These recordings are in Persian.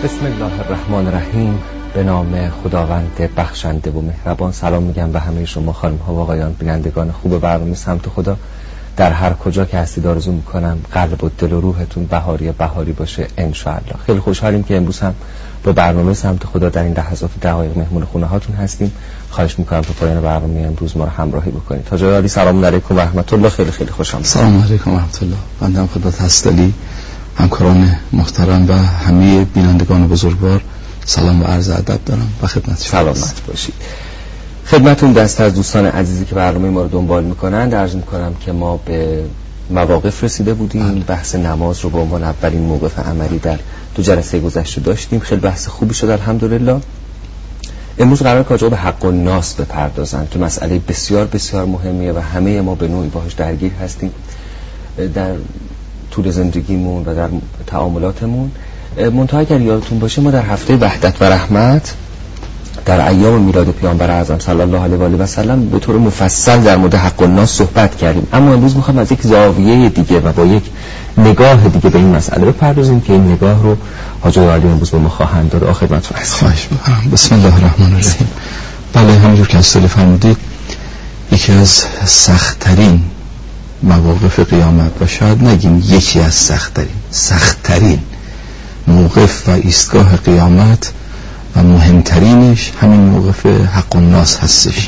بسم الله الرحمن الرحیم. به نام خداوند بخشنده و مهربان. سلام میگم به همه شما خانم ها و آقایان بینندگان خوب برنامه سمت خدا. در هر کجا که هستید آرزو میکنم قلب و دل و روحتون بهاری باشه انشاءالله. خیلی خوشحالیم که امروز هم با برنامه سمت خدا در این لحظات دقایق مهمون خونه هاتون هستیم. خواهش میکنم تا پایان برنامه امروز ما رو همراهی بکنید. تا جای عالی سلام علیکم و رحمت الله. خیلی خوشم. سلام علیکم و رحمت الله. بنده خدمت هستلی، همکاران محترم و همه بینندگان بزرگوار سلام و عرض ادب دارم و خدمت شما. سلامت باشید. خدمتون دست از دوستان عزیزی که برنامه ما رو دنبال میکنن عرض میکنم که ما به مواقف رسیده بودیم. بحث نماز رو به عنوان اولین موقف عملی در دو جلسه گذشته داشتیم. خیلی بحث خوبی شد الحمدلله. امروز قراره که به حق الناس بپردازن که مسئله بسیار بسیار مهمیه و همه ما به نوعی باهاش درگیر هستیم در طول زندگیمون و در تعاملاتمون. منتها اگر یادتون باشه ما در هفته وحدت و رحمت در ایام میلاد پیامبر اعظم صلی الله علیه و آله و سلم به طور مفصل در مورد حق الناس صحبت کردیم، اما امروز میخوام از یک زاویه دیگه و با یک نگاه دیگه به این مسئله بپردازیم که این نگاه رو حاج علی امروز به ما خواهند داد. خدمتتون هستم. خواهش می‌کنم. بسم الله الرحمن الرحیم. بله، همونجور که اصطلاح فرمودید یکی از سخت‌ترین مواقف قیامت و شاید نگیم یکی از سخت‌ترین موقف و ایستگاه قیامت و مهمترینش همین موقف حق الناس هستش.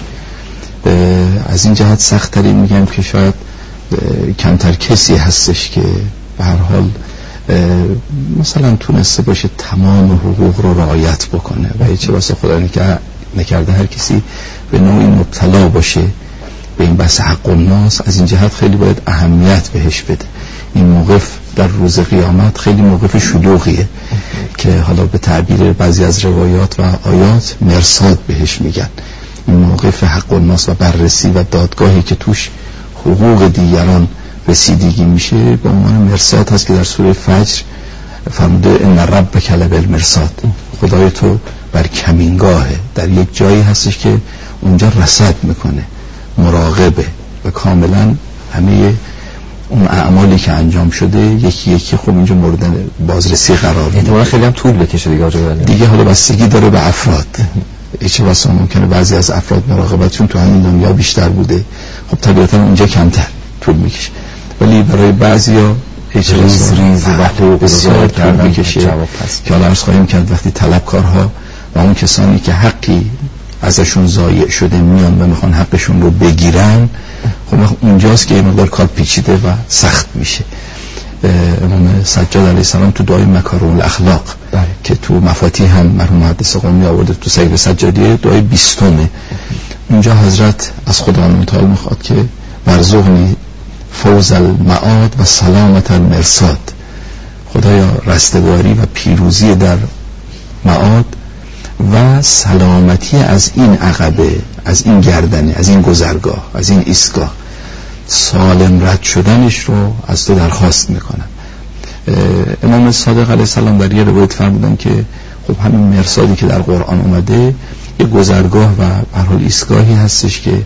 از این جهت سخت‌ترین میگم که شاید کمتر کسی هستش که به هر حال مثلا تونسته باشه تمام حقوق رو رعایت بکنه و چه واسه خدا نکرده هر کسی به نوعی مبتلا باشه به این بحث حق الناس. از این جهت خیلی باید اهمیت بهش بده. این موقف در روز قیامت خیلی موقف شلوغیه که حالا به تعبیر بعضی از روایات و آیات مرصاد بهش میگن. این موقف حق الناس و بررسی و دادگاهی که توش حقوق دیگران رسیدگی میشه به عنوان مرصاد هست که در سوره فجر فرموده ان ربک لبالمرصاد، خدای تو بر کمینگاهه، در یک جایی هستش که اونجا رصد میکنه، مراقبه و کاملا همه اون اعمالی که انجام شده یکی یکی خب اینجا مورد بازرسی قرار میده. احتمالاً خیلی هم طول بکشه دیگه حالا بستگی داره به افراد. چه بسا ممکنه بعضی از افراد مراقبتشون تو همین دنیا بیشتر بوده، خب طبیعتا اونجا کمتر طول میکشه، ولی برای بعضیا ریز وقت بسیار طول میکشه که حالا عرض خواهیم کرد وقتی طلبکارها و اون کسانی که حقی ازشون ضایع شده میان و میخوان حقشون رو بگیرن، خب اونجاست که یه مقدار کار پیچیده و سخت میشه. امام سجاد علیه السلام تو دعای مکارم الاخلاق که تو مفاتیح هم مرحوم محدث قمی آورده تو سیر سجادیه دعای 20، اونجا حضرت از خداوند متعال میخواد که ورزقنی فوز المعاد و سلامت المرصاد، خدایا رستگاری و پیروزی در معاد و سلامتی از این عقبه، از این گردنه، از این گذرگاه، از این ایستگاه، سالم رد شدنش رو از تو درخواست میکنم. امام صادق علیه السلام در یه روایت فرمودن که خب همین مرصادی که در قرآن اومده یه گذرگاه و به هر حال ایستگاهی هستش که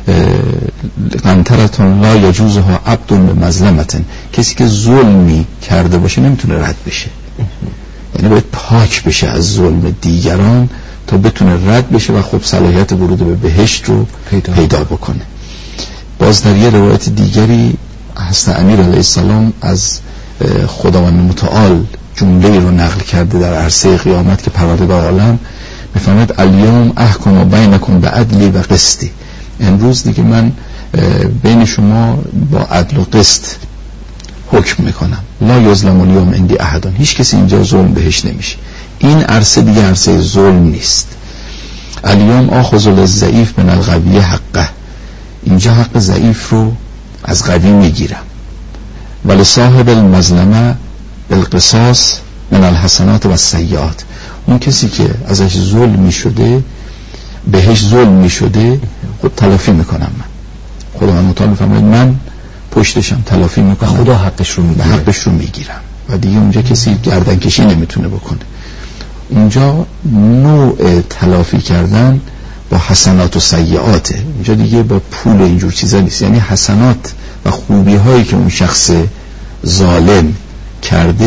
قنطرتون لا یجوزها عبد بمظلمتن، کسی که ظلمی کرده باشه نمیتونه رد بشه، یعنی باید پاک بشه از ظلم دیگران تا بتونه رد بشه و خب صلاحیت ورود به بهشت رو پیدا بکنه. باز در یه روایت دیگری حضرت امیر علیه السلام از خداوند متعال جمله رو نقل کرده در عرصه قیامت که پروردگار عالم میفرماید الیوم احکم بینکم بعدلی و قسطی، امروز دیگه من بین شما با عدل و قسط حکم میکنم. لا یظلم الیوم عندی احد، هیچ کسی اینجا ظلم بهش نمیشه. این عرصه دیگه عرصه ظلم نیست. الیوم آخذ الضعیف من القوی حقه، اینجا حق ضعیف رو از قوی میگیرم. ولی صاحب المظلمه بالقصاص من الحسنات و السیئات، اون کسی که ازش ظلم میشده بهش ظلم میشده خود تلافی میکنم من. خداوند متعال میفرماید من پشتشم تلافی میکنم، خدا حقش رو میگیرم و دیگه اونجا کسی گردن کشی نمیتونه بکنه. اونجا نوع تلافی کردن با حسنات و سیئاته، اونجا دیگه با پول و اینجور چیزا نیست. یعنی حسنات و خوبی هایی که اون شخص ظالم کرده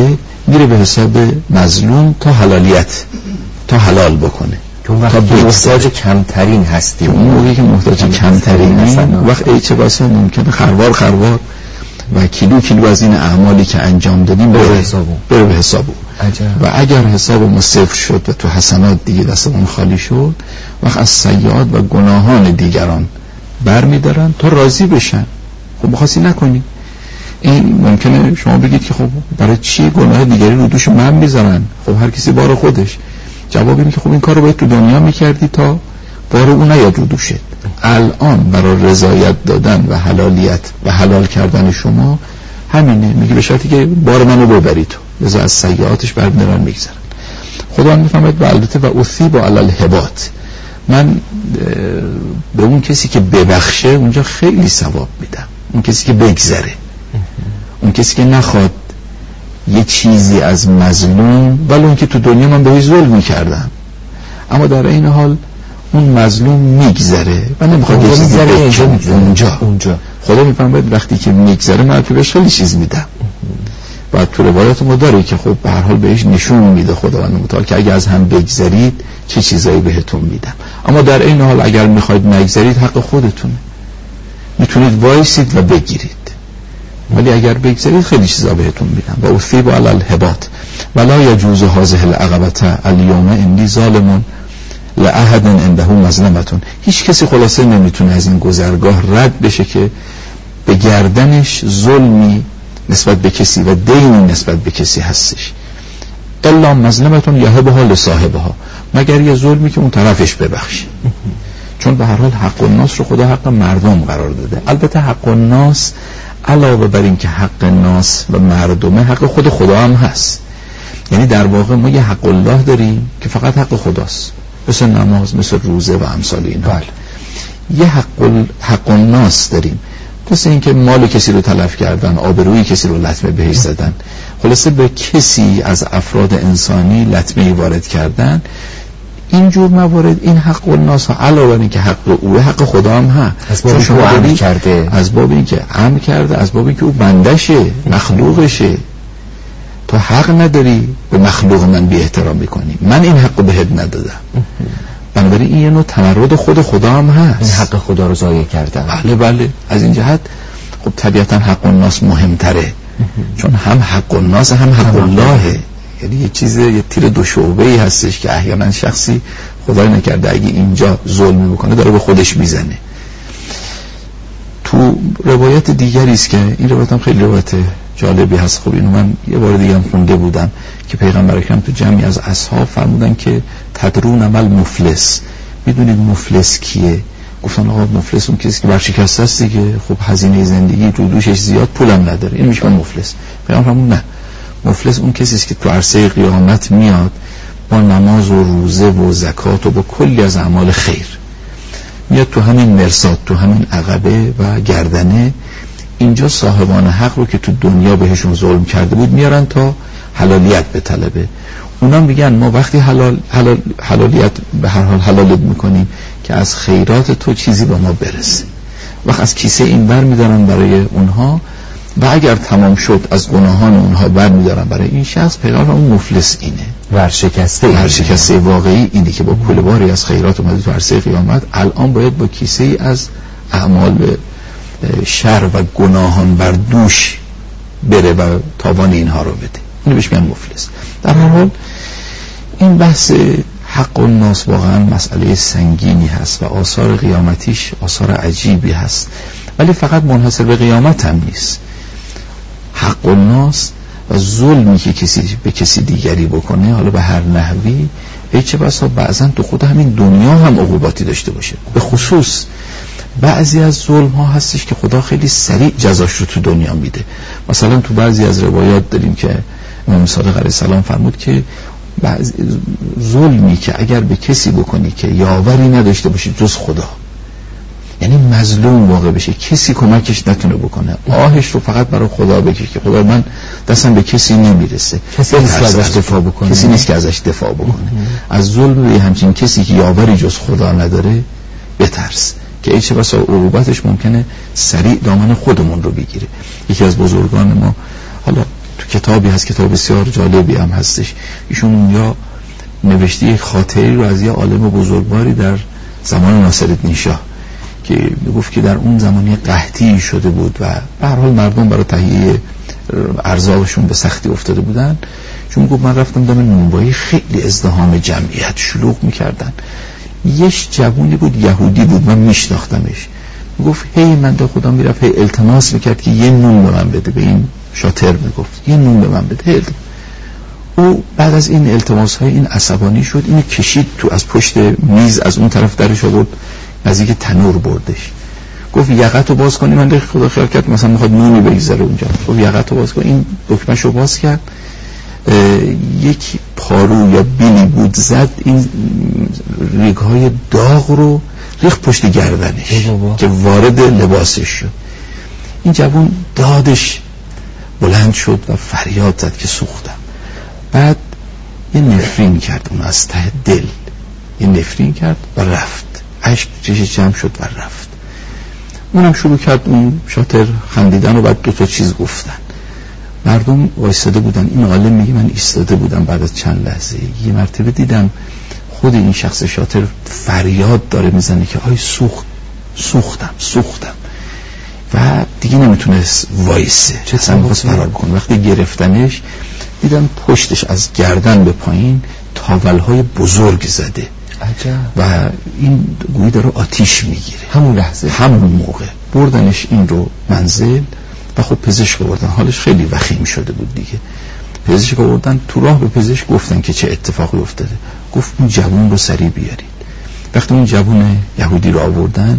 میره به حساب مظلوم تا حلالیت، تا حلال بکنه. تا محتاج کمترین هستی، اون موقعی که محتاج کمترین وقت چه بسا ممکنه خروار و کیلو از این اعمالی که انجام دادیم بره به حساب. و اگر حساب ما صفر شد و تو حسنات دیگه دستمون خالی شد، وقت از سیئات و گناهان دیگران برمیدارن تا راضی بشن. خب بخواستی نکنی. این ممکنه شما بگید که خب برای چی گناه دیگری رو دوش من میذارن؟ خب هر کسی بار خودش. جواب اینه که خب این کار رو باید تو دنیا میکردی تا بار اون نیاد رو دوشت. الان برای رضایت دادن و حلالیت و حلال کردن شما همینه، میگه به شرطی که بار منو ببری تو، لذا از سیئاتش برمیدارن میگذرن. خدا میفهمد و البته و اثیب علی الهبات، من به اون کسی که ببخشه اونجا خیلی ثواب میدم. اون کسی که بگذره، اون کسی که نخواد یه چیزی از مظلوم، ولی اون که تو دنیا من بهش ظلم میکردم اما در این حال اون مظلوم میگذره و نمیخواد یه چیزی اونجا خدا میفهمد وقتی که میگذره من بهش خیلی چیز میدم. و تو روایات ما داره که خب به هر حال بهش نشون میده خداوند متعال که اگه از هم بگذرید چه چیزایی بهتون میدم. اما در این حال اگر میخواید نگذرید حق خودتونه، میتونید وایسید و بگیرید، ولی اگر بگذارید خیلی چیزا بهتون میدم. و اثیب علی الهبات ولا یجوز هذه العقبه الیوم انی ظالم لاحد عنده مظلمتون. هیچ کسی خلاصه نمیتونه از این گذرگاه رد بشه که به گردنش ظلمی نسبت به کسی و دینی نسبت به کسی هستش، الا مظلمتون یهبها لصاحبها، مگر یه ظلمی که اون طرفش ببخشه. چون به هر حال حق الناس رو خدا حق مردم قرار داده. البته حق الناس علاوه بر این که حق ناس و مردمه، حق خود خدا هم هست. یعنی در واقع ما یه حق الله داریم که فقط حق خداست، مثل نماز، مثل روزه و امثال اینها. یه حق الناس داریم، مثل این که مال کسی رو تلف کردن، آبروی کسی رو لطمه بهش زدن، خلاصه به کسی از افراد انسانی لطمه وارد کردن. اینجور موارد این حق الناس علاوه بر این که حق او حق خدا هم هست، از باب امر کرده، از باب این که امر کرده، از باب این که او بندشه، مخلوقشه. تو حق نداری به مخلوق من بی احترام میکنی، من این حق بهت ندادم. بنابراین این یه نوع تمرد خود خدا هم هست، این حق خدا رو ضایع کردن. بله از این جهت خب طبیعتا حق الناس مهمتره، چون هم حق الناس هم حق اللهه. یعنی یه چیز، یه تیر دو شعبه‌ای هستش که احیانا شخصی خدای نکرده اگه اینجا ظلم بکنه داره به خودش میزنه. تو روایت دیگری است که این روایت هم خیلی روایت جالبی هست. خب اینو من یه بار دیگه هم خونده بودم که پیغمبر اکرم تو جمعی از اصحاب فرمودن که تدرون عمل مفلس، میدونید مفلس کیه؟ گفتن آقا مفلس اون کسی که ورشکسته است دیگه، خب هزینه زندگی تو دوشش زیاد، پولم نداره، این میشه مفلس. پیغمبر فرمود نه، مفلس اون کسی است که تو عرصه قیامت میاد با نماز و روزه و زکات و با کلی از اعمال خیر، میاد تو همین مرصاد، تو همین عقبه و گردنه، اینجا صاحبان حق رو که تو دنیا بهشون ظلم کرده بود میارن تا حلالیت به طلبه. اونا میگن ما وقتی حلالیت به هر حال حلالت میکنیم که از خیرات تو چیزی به ما برسه. وقت از کیسه این بر میدارن برای اونها و اگر تمام شد از گناهان اونها بر میدارن برای این شخص. پیغمبر اون مفلس اینه، ورشکسته واقعی اینه که با کل باری از خیرات اومده تو عرصه قیامت، الان باید با کیسه ای از اعمال شر و گناهان بر دوش بره و تاوان اینها رو بده. اینو بهش میگن مفلس. در هر حال این بحث حق الناس واقعا مسئله سنگینی هست و آثار قیامتیش آثار عجیبی هست، ولی فقط منحصر به قیامت هم نیست. حق الناس و ظلمی که کسی به کسی دیگری بکنه، حالا به هر نحوی، چه بسا بعضا تو خود همین دنیا هم عقوباتی داشته باشه. به خصوص بعضی از ظلم ها هستش که خدا خیلی سریع جزاش رو تو دنیا میده. مثلا تو بعضی از روایات داریم که امام صادق علیه السلام فرمود که بعضی ظلمی که اگر به کسی بکنی که یاوری نداشته باشه جز خدا، یعنی مظلوم واقع بشه، کسی کمکش نتونه بکنه، آهش رو فقط برای خدا بکشه که خدا من دستم به کسی نمیرسه، کسی نیست که ازش دفاع بکنه، کسی نیست که ازش دفاع بکنه. از ظلم به همچین کسی که یاوری جز خدا نداره بترس که ای چه بسا عقوبتش ممکنه سریع دامن خودمون رو بگیره. یکی از بزرگان ما، حالا تو کتابی هست، کتاب بسیار جالبی هم هستش، ایشون اونجا نوشته یک خاطری رو از یه عالم بزرگواری در زمان ناصرالدین شاه که میگفت که در اون زمانی قحطی شده بود و به هر حال مردم برای تهیه ارزاقشون به سختی افتاده بودن. چون گفت من رفتم دم نونوایی، خیلی ازدحام جمعیت شلوغ میکردن. یه جوونی بود یهودی بود، من میشناختمش، گفت هی من دا خدا میرفت هی التماس میکرد که یه نون به من بده، به این شاتر میگفت یه نون به من بده. او بعد از این التماس های این عصبانی شد، اینو کشید تو از پشت میز، از اون طرف درش آورد نزدیک تنور بردش. گفت یقتو باز کنی. من خدا خیال کرد مثلا میخواد نونی بگذاره اونجا. گفت یقتو باز کن. این دکمه‌شو باز کرد، یک پارو یا بیلی بود زد، این ریگ‌های داغ رو ریخت پشت گردنش که وارد لباسش شد. این جوان دادش بلند شد و فریاد زد که سوختم. بعد یه نفرین کرد اون از ته دل، یه نفرین کرد و رفت، اشک چشش جمع شد و رفت. اونم شروع کرد اون شاتر خندیدن و بعد دو تا چیز گفتن. مردم وایساده بودن. این عالم میگه من ایستاده بودم بعد از چند لحظه یه مرتبه دیدم خود این شخص شاتر فریاد داره میزنه که آی سوختم و دیگه نمیتونست وایسه، اصلا میخواست فرار بکنه. وقتی گرفتنش دیدم پشتش از گردن به پایین تاولهای بزرگ زده. عجب. و این گویی داره آتیش میگیره. همون لحظه، همون موقع بردنش این رو منزل و خب پزشک بردن. حالش خیلی وخیم شده بود دیگه. پزشک بردن، تو راه به پزشک گفتن که چه اتفاقی افتاده. گفت اون جوون رو سریع بیارید. وقتی اون جوون یهودی رو آوردن،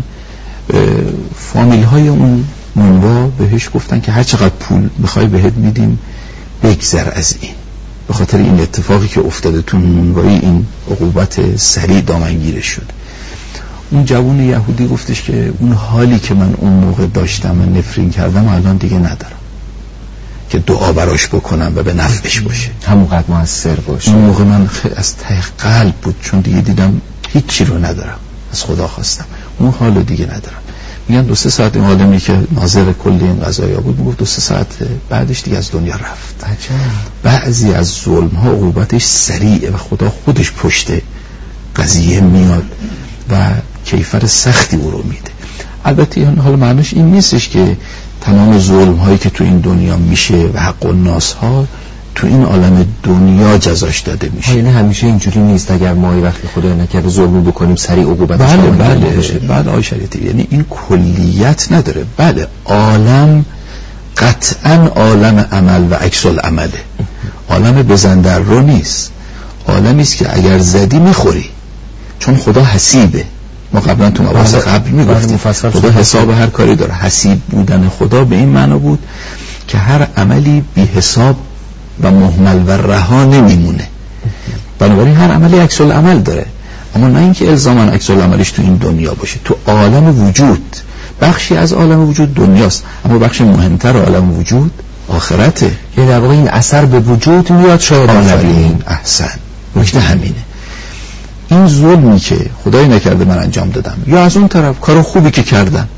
فامیل های اون منوا بهش گفتن که هر چقدر پول میخوای بهت میدیم بگذر از این، به خاطر این اتفاقی که افتاده تو منوایی این عقوبت سریع دامنگیرش شد. اون جوون یهودی گفتش که اون حالی که من اون موقع داشتم و نفرین کردم الان دیگه ندارم، که دعا براش بکنم و به نفعش باشه. همونقدر موثر باشه. اون موقع من از ته قلب بود، چون دیگه دیدم هیچی رو ندارم، از خدا خواستم اون حالو دیگه ندارم. میگن 2-3 ساعت این عالمی که ناظر کل این قضایا بود میگفت 2-3 ساعت بعدش دیگه از دنیا رفت. عجب. بعضی از ظلم ها عقوبتش سریعه و خدا خودش پشت قضیه میاد و کیفر سختی او رو میده. البته حالا معنیش این نیستش که تمام ظلم هایی که تو این دنیا میشه و حق الناس ها تو این عالم دنیا جزاش داده میشه. یعنی همیشه اینجوری نیست. اگر ما وقتی خدا نکرده ظلم بکنیم سریع عقوبتش بله آقای شریعتی، یعنی این کلیت نداره. بله عالم قطعا عالم عمل و عکس العمله، عالم بزندر رو نیست، عالمی است که اگر زدی میخوری، چون خدا حسیبه. ما قبلا تو مباحث قبل میگفتیم خدا حساب هر کاری داره. حسیب بودن خدا به این معنا بود که هر عملی بی حساب و مهمل و رها نمیمونه. بنابراین هر عملی عکس العمل داره، اما نه اینکه الزاما عکس العملش تو این دنیا باشه. تو عالم وجود، بخشی از عالم وجود دنیاست، اما بخش مهمتر عالم وجود آخرته. یعنی در واقع این اثر به وجود میاد شاید نبینیم. احسن، نکته همینه. این ظلمی که خدای نکرده من انجام دادم، یا از اون طرف کار خوبی که کردم،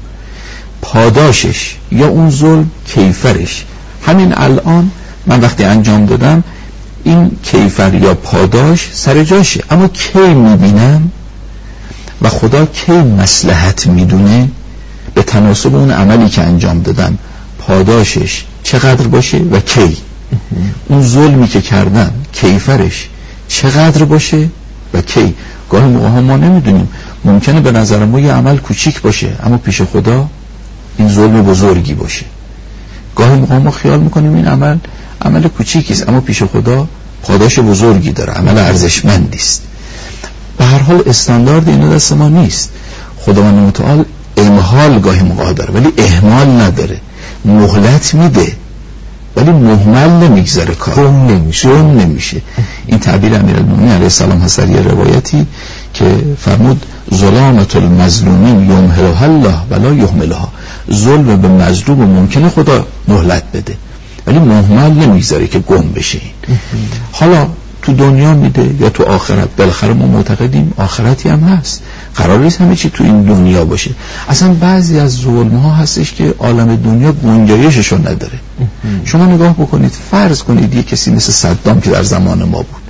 پاداشش یا اون ظلم کیفرش همین الان من وقتی انجام دادم این کیفر یا پاداش سر جاشه. اما کی میبینم و خدا کی مصلحت میدونه به تناسب اون عملی که انجام دادم پاداشش چقدر باشه و کی. اون ظلمی که کردم کیفرش چقدر باشه و کی. گاهی موقع ما نمیدونیم، ممکنه به نظر ما یه عمل کوچیک باشه اما پیش خدا این ظلم بزرگی باشه. گاهی موقع ما خیال میکنیم این عمل کوچیکی است اما پیش خدا پاداش بزرگی داره، عمل ارزشمندی است. به هر حال استاندارد اینا دست ما نیست. خداوند متعال امهال گاهی موقع داره ولی اهمال نداره. مهلت میده ولی مهمل نمیگذاره، کار گم نمیشه. این تعبیر امیرالمومنین علیه السلام هست در یه روایتی که فرمود ظلامت المظلومین یمهلها الله ولا یهملها. ظلم به مظلوم ممکنه خدا مهلت بده ولی مهمل نمیگذاره که گم بشه. حالا تو تو دنیا میده یا تو آخرت. بالاخره ما معتقدیم آخرتی هم هست، قرار نیست همه چی تو این دنیا باشه. اصلا بعضی از ظلم ها هستش که عالم دنیا گنجایششو نداره. شما نگاه بکنید، فرض کنید یک کسی مثل صدام که در زمان ما بود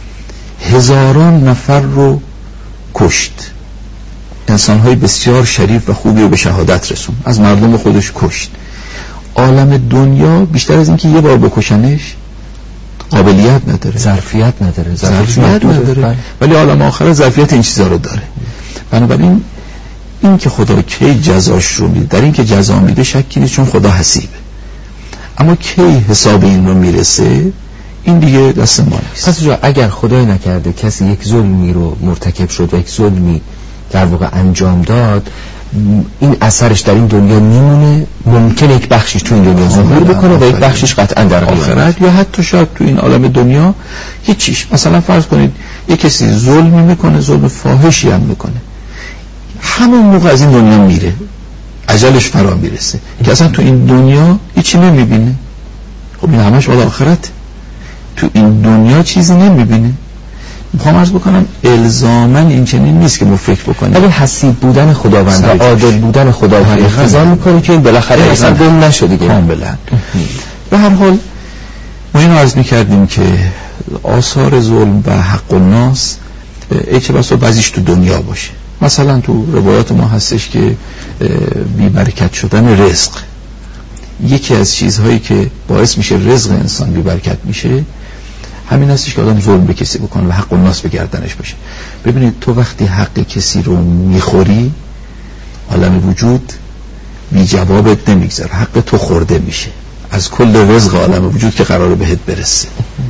هزاران نفر رو کشت، انسان‌های بسیار شریف و خوبی رو به شهادت رسون، از مردم خودش کشت. عالم دنیا بیشتر از اینکه یه بار بکشنش قابلیت نداره، ظرفیت نداره. ولی عالم آخرت ظرفیت این چیزا رو داره. بنابراین این که خدا کی جزاش رو میده، در این که جزا میده شکی نیست، چون خدا حسیبه. اما کی حساب این رو میرسه این دیگه دست ما نیست. پس اگر خدای نکرده کسی یک ظلمی رو مرتکب شد و یک ظلمی در واقع انجام داد، این اثرش در این دنیا میمونه، ممکنه یک بخشش تو این دنیا ظهور بکنه و یک بخشش قطعا در آخرت یا حتی شاید تو این عالم دنیا هیچیش. مثلا فرض کنید یک کسی ظلمی میکنه، ظلم فاحشی هم میکنه، همون موقع از این دنیا میره، اجلش فرا میرسه که اصلا تو این دنیا هیچی نمیبینه. خب این همش ولی آخرت، تو این دنیا چیزی نمیبینه. میخوام عرض بکنم الزاماً این چنین نیست که ما فکر بکنیم. ولی حسیب بودن خداوند و عادل بودن خدا اقتضا میکنه که این بالاخره اصلا گم نشه دیگه. کاملا. به هر حال ما اینو عرض میکردیم که آثار ظلم و حق الناس چه بسا بعضیش تو دنیا باشه. مثلا تو روایات ما هستش که بی‌برکت شدن رزق یکی از چیزهایی که باعث میشه رزق انسان بی‌برکت میشه همین هستش که آدم ظلم به کسی بکنه و حق الناس به گردنش باشه. ببینید تو وقتی حق کسی رو میخوری عالم وجود بی جوابت نمیگذاره، حق تو خورده میشه از کل رزق عالم وجود که قراره بهت برسه.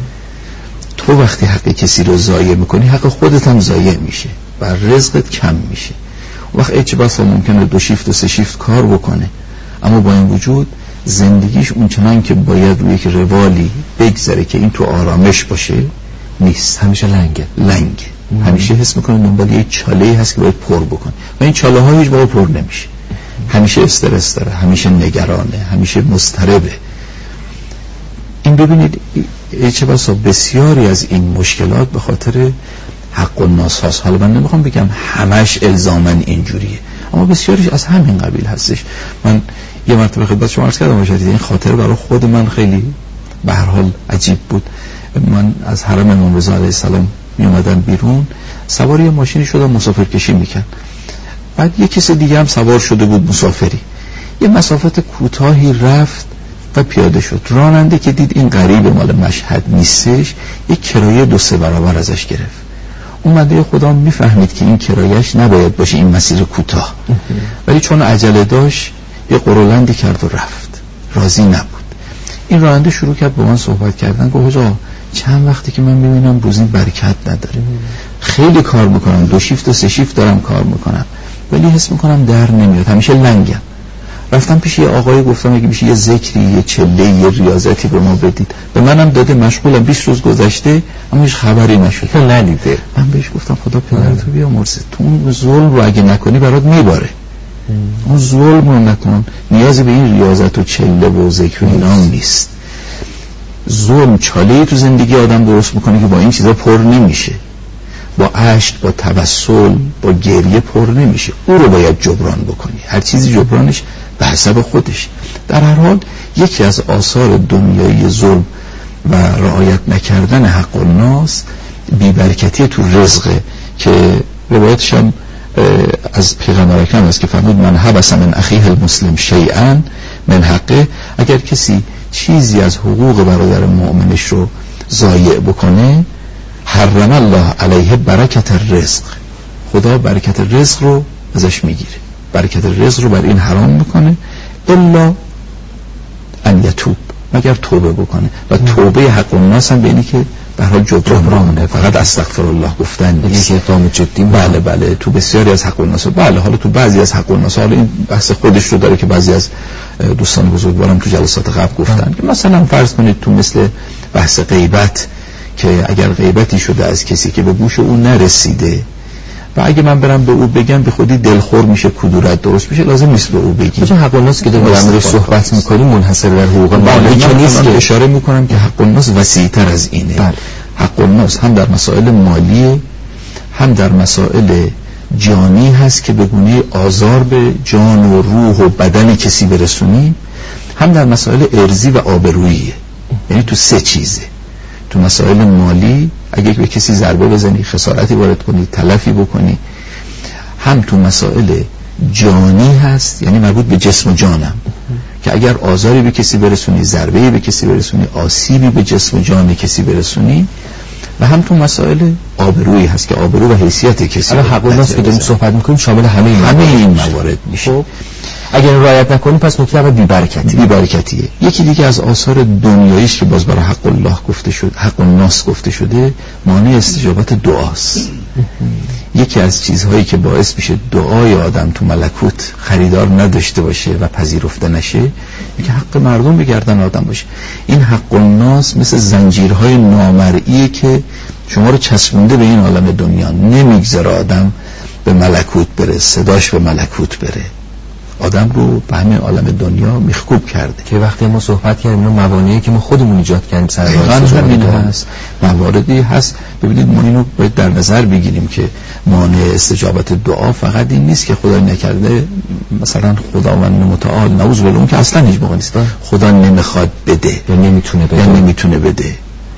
تو وقتی حق کسی رو ضایع میکنی حق خودت هم ضایع میشه و رزقت کم میشه. وقت چه بسا ممکنه 2 شیفت و 3 شیفت کار بکنه اما با این وجود زندگیش اونچنان که باید روی یک روالی بگذره که این تو آرامش باشه نیست، همیشه لنگه. همیشه حس میکنه دنبال یک چاله‌ای هست که باید پر بکنه و این چاله ها هیچ موقع پر نمیشه. همیشه استرس داره، همیشه نگرانه، همیشه مضطربه. این ببینید چه بسا بسیاری از این مشکلات به خاطر حق الناس هست. حالا من نمیخوام بگم همش الزاماً اینجوریه اما بسیاریش از همین قبیل هستش. من یه مرتبه خدمت شما عرض کردم باشید این خاطره برای خود من خیلی به هر حال عجیب بود. من از حرم امام رضا علیه السلام می اومدم بیرون، سوار یه ماشینی شدم مسافر کشی میکرد، بعد یه کسی دیگه هم سوار شده بود مسافری، یه مسافت کوتاهی رفت و پیاده شد. راننده که دید این غریب مال مشهد نیستش یک کرایه 2-3 برابر ازش گرفت. اومده خدا میفهمید که این کرایهش نباید باشه این مسیر کوتاه، ولی چون عجله داشت یه قرولندی کرد و رفت، راضی نبود. این راننده شروع کرد با من صحبت کردن، گفت آقا چند وقتی که من میبینم روزی برکت نداره، خیلی کار میکنم 2 شیفت و 3 شیفت دارم کار میکنم ولی حس میکنم در نمیاد، همیشه لنگم. رفتم پیش یه آقایی گفتم اگه میشه یه ذکری، یه چله، یه ریاضتی به ما بدید. به منم داده، مشغولم، 20 روز گذشته اما هیچ خبری نشد، ندیده. من بهش گفتم خدا پدرتو بیامرزه، تو اون ظلم رو اگه نکنی برات میباره، اون ظلم رو نکن، نیازی به این ریاضت و چله و ذکر و اینا نیست. ظلم چاله‌ای تو زندگی آدم درست میکنه که با این چیزا پر نمیشه، با اشک، با توسل، با گریه پر نمیشه، او رو باید جبران بکنی. هر چیزی جبرانش به حسب خودش. در هر حال یکی از آثار دنیایی ظلم و رعایت نکردن حق الناس بی‌برکتی تو رزقه که روایتش هم از پیغمبر اکرم است که فرمود من حبس من اخیه المسلم شیئا من حقه، اگر کسی چیزی از حقوق برادر مؤمنش رو ضایع بکنه حرم الله علیه برکت الرزق، خدا برکت رزق رو ازش میگیره، برکت رزق رو بر این حرام میکنه الا ان یتوب، مگر توبه بکنه. و توبه حق الناس هم به اینی که به هر حال جبرانه، فقط استغفر الله گفتن نیست. اقدام جدی. بله تو بسیاری از حق الناس، بله حالا تو بعضی از حق الناس، حالا این بحث خودش رو داره که بعضی از دوستان بزرگوارم تو جلسات قبل گفتن که مثلا فرض کنید تو مثل بحث غیبت که اگر غیبتی شده از کسی که به گوش او نرسیده و اگه من برم به او بگم به خودی دلخور میشه، کدورت درست میشه، لازم نیست به او بگیم. چون حق الناس که در موردش صحبت میکنیم منحصر بر حقوق مالکی نیست، که اشاره میکنم که حق الناس وسیع‌تر از اینه. بله. حق الناس هم در مسائل مالی هم در مسائل جانی هست که به گونه آزار به جان و روح و بدن کسی برسونیم، هم در مسائل ارضی و آبروییه. یعنی تو سه چیزه. تو مسائل مالی اگه به کسی ضربه بزنی، خسارتی وارد کنی، تلفی بکنی، هم تو مسائل جانی هست، یعنی مربوط به جسم و جانم، که اگر آزاری به کسی برسونی، ضربه‌ای به کسی برسونی، آسیبی به جسم و جان کسی برسونی، و هم تو مسائل آبرویی هست که آبرو و حیثیت کسی. الان حق الناس که داریم صحبت می‌کنیم شامل همه این موارد میشه. خب اگر رعایت نکنیم پس نکته اول بی‌برکتیه. یکی دیگه از آثار دنیاییش که باز برای حق الله گفته شد، حق الناس گفته شده، مانع استجابت دعاست. یکی از چیزهایی که باعث میشه دعای آدم تو ملکوت خریدار نداشته باشه و پذیرفته نشه، اینکه حق مردم به گردن آدم باشه. این حق الناس مثل زنجیرهای نامرئی که شما رو چسبونده به این عالم دنیا، نمیگذاره آدم به ملکوت بره، صداش به ملکوت بره، آدم رو به همین عالم دنیا میخکوب کرده. که وقتی ما صحبت کردیم اون موانعی که ما خودمون ایجاد کردیم سر همین هست. مواردی هست. ببینید ما اینو باید در نظر بگیریم که مانع استجابت دعا فقط این نیست که خدا نکرده مثلا خداوند متعال نعوذ بالله اون که اصلا هیچ موقع نیست خدا نمیخواد بده یا نمیتونه بده.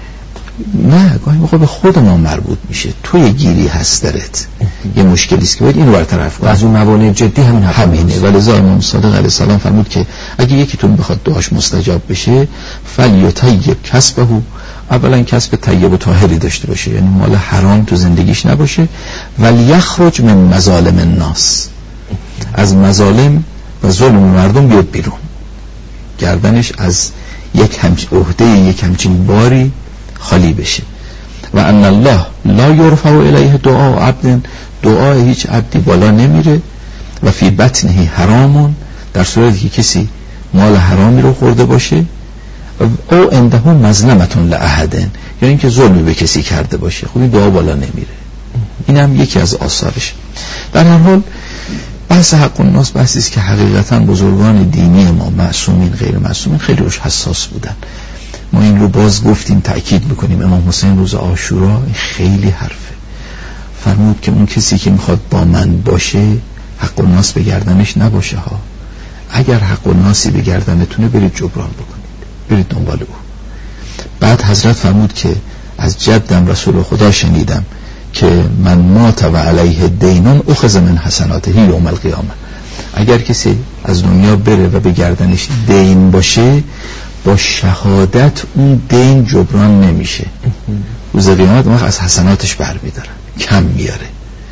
نه، گاهی موقع به خود ما مربوط میشه. توی گیری هست درت، یه مشکلی است که باید اینو برطرف کنی. از اون موانع جدی همینه. ولذا امام صادق علیه السلام فرمود که اگه یکیتون بخواد دعاش مستجاب بشه، فلیطیب کسبه، اولا کسب طیب و طاهری داشته باشه، یعنی مال حرام تو زندگیش نباشه، ولیخرج من مظالم الناس، از مظالم و ظلم مردم بیاد بیرون، گردنش از یک همچین باری خالی بشه. و ان الله لا یرفع الیه دعاء عبد، دعای هیچ عبدی بالا نمیره، و فی بطنه حرامون، در صورتی که کسی مال حرامی رو خورده باشه، او عنده مظلمتون لاحد، یعنی اینکه ظلمی به کسی کرده باشه، خب این دعا بالا نمیره. این هم یکی از آثارش. در هر حال بحث حق الناس بحثی است که حقیقتا بزرگان دینی ما، معصومین غیر معصومین، خیلی روش حساس بودن. ما این رو باز گفتیم، تأکید میکنیم. امام حسین روز عاشورا خیلی حرفه، فرمود که اون کسی که میخواد با من باشه حق الناس به گردنش نباشه ها. اگر حق الناسی به گردنتونه برید جبران بکنید، برید دنبال او. بعد حضرت فرمود که از جدم رسول خدا شنیدم که من مات و علیه دینون اخذ من حسناته یوم القیامه، اگر کسی از دنیا بره و به گردنش دین باشه، با شهادت اون دین جبران نمیشه، روز قیامت ما از حسناتش برمیدارن، کم میاره.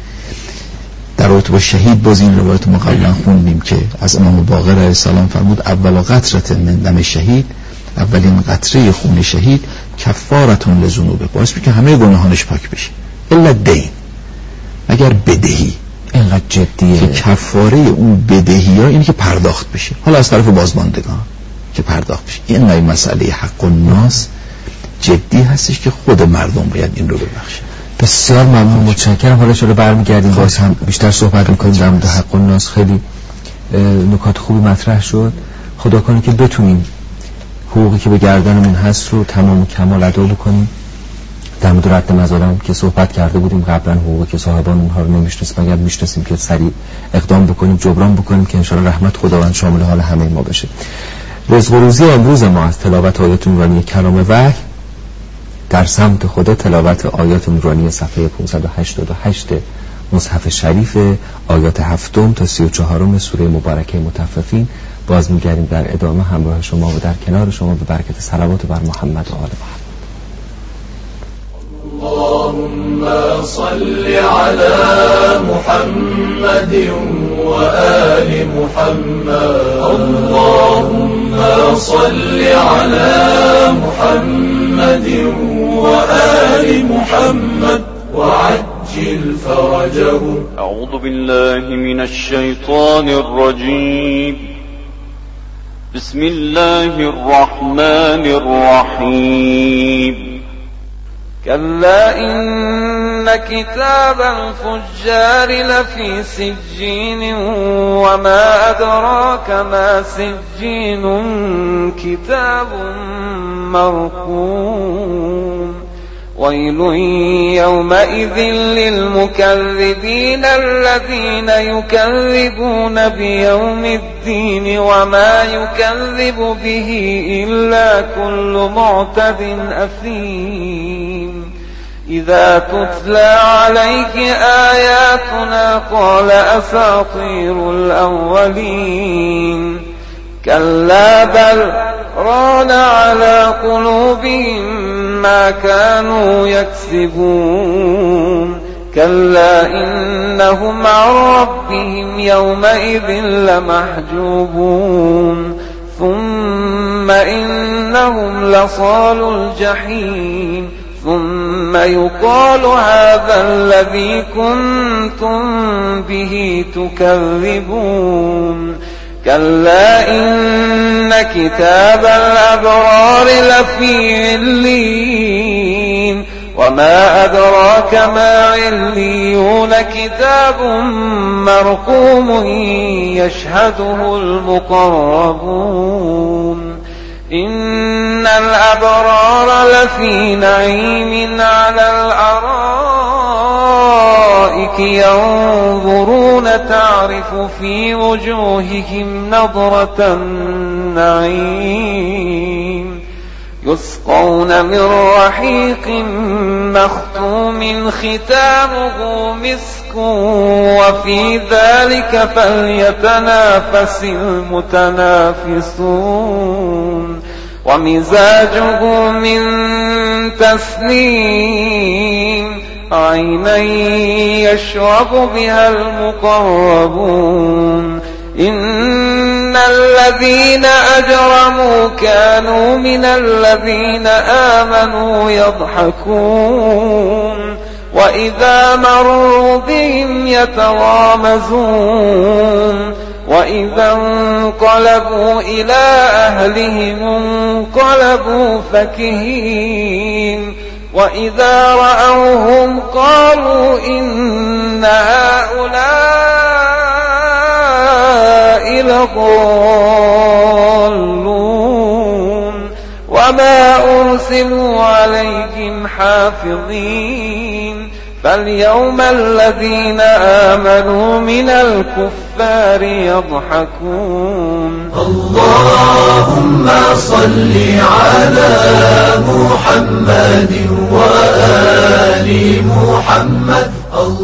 در رابطه با شهید باز این روایت ما قبلا خوندیم که از امام باقر علیه السلام فرمود اول قطره من دم شهید، اولین قطره خون شهید کفارتون لذنوبه، باعث میشه که همه گناهانش پاک بشه الا دین، اگر بدهی. اینقدر جدیه که کفاره اون بدهی ها اینه که پرداخت بشه، حالا از طرف بازماندگان که پرداخت بشه. این مسئله حق الناس جدی هستش که خود مردم باید این رو ببخشن. بسیار ممنون، متشکرم. حالا شده برمیگردیم باز هم بیشتر صحبت میکنیم در مورد حق الناس. خیلی نکات خوبی مطرح شد. خدا کنه که بتونیم حقوقی که به گردنمون هست رو تمام و کمال ادا بکنیم. در مورد رد مظالم که صحبت کرده بودیم قبلا، حقوقی که صاحبان اونها رو نمیشناسیم، اگر میشناسیم که سریع اقدام بکنیم، جبران بکنیم که انشاءالله رحمت خداوند شامل حال همه ما بشه. رزق و روزی امروز ما از تلاوت آیات نورانی کلام وحی در سمت خدا، تلاوت آیات نورانی صفحه 588 مصحف شریف، آیات 7 تا 34 سوره مبارکه مطففین. باز میگردیم در ادامه همراه شما و در کنار شما به برکت صلوات بر محمد و آل محمد. اللهم صل على محمد وآل محمد. اللهم صل على محمد وآل محمد وعجل فرجهم. أعوذ بالله من الشيطان الرجيم. بسم الله الرحمن الرحيم. كلا إن كتاب الفجار لفي سجين وما أدراك ما سجين كتاب مرقوم ويل يومئذ للمكذبين الذين يكذبون بيوم الدين وما يكذب به إلا كل معتد أثيم إذا تتلى عليه آياتنا قال أساطير الأولين كلا بل ران على قلوبهم ما كانوا يكسبون كلا إنهم عن ربهم يومئذ لمحجوبون ثم إنهم لصالوا الجحيم ثم يقال هذا الذي كنتم به تكذبون كلا إن كتاب الأبرار لفي عليين وما أدراك ما عليون كتاب مرقوم يشهده المقربون إن الأبرار لفي نعيم على الأرائك ينظرون تعرف في وجوههم نضرة النعيم يسقون من رحيق مختوم ختامه مسك وفي ذلك فليتنافس المتنافسون ومزاجه من تسنيم عينا يشرب بها المقربون إن الذين أجرموا كانوا من الذين آمنوا يضحكون وإذا مروا بهم يتغامزون وإذا انقلبوا إلى أهلهم انقلبوا فكهين وإذا رأوهم قالوا إن هؤلاء لضالون وما أرسلوا عليهم حافظين فاليوم الذين آمنوا من الكفار يضحكون اللهم صل على محمد وآل محمد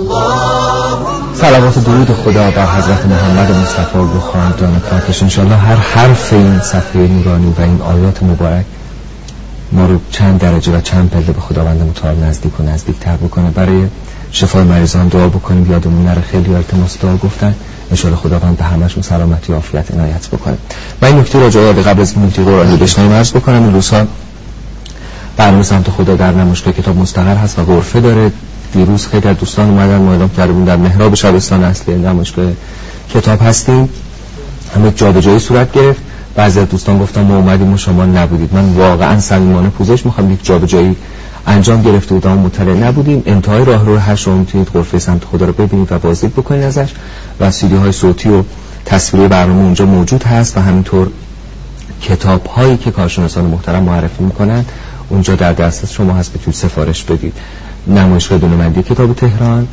صلوات و درود خدا بر حضرت محمد مصطفی و خاندان پاکش. انشاءالله هر حرف این صفحه نورانی و این آیات مبارک ما رو چند درجه و چند پله به خداوند متعال نزدیک و نزدیک‌تر بکنه. برای شفای مریضان دعا بکنیم، یادمون نره خیلی التماس دعا گفتن، انشاءالله خداوند به همشون سلامتی و عافیت عنایت بکنه. من این نکته راجع به قبل از این نکته قرآنی بشنویم عرض بکنم. این روزها برنامه سمت خدا در نمایشگاه کتاب مستقر هست و غرفه داره. دیروز خیلی از دوستان اومدن، ما اعلام کردیم در محراب شبستان اصلی نمایشگاه کتاب هستیم. همه جابجایی صورت گرفت. بعضی از دوستان گفتن ما اومدیم و شما نبودید. من واقعا صمیمانه پوزش میخوام، یک جابجایی انجام گرفته بودم مطلع نبودیم. انتهای راهرو 8 شما میتونید غرفه سمت خدا رو ببینید و بازدید بکنید ازش و سیدی های صوتی و تصویری برنامه اونجا موجود هست و همینطور کتاب هایی که کارشناسان محترم معرفی میکنن اونجا در دسترس شما هست، بتونید سفارش بدید. نمایشگاه دونمندی کتاب تهران،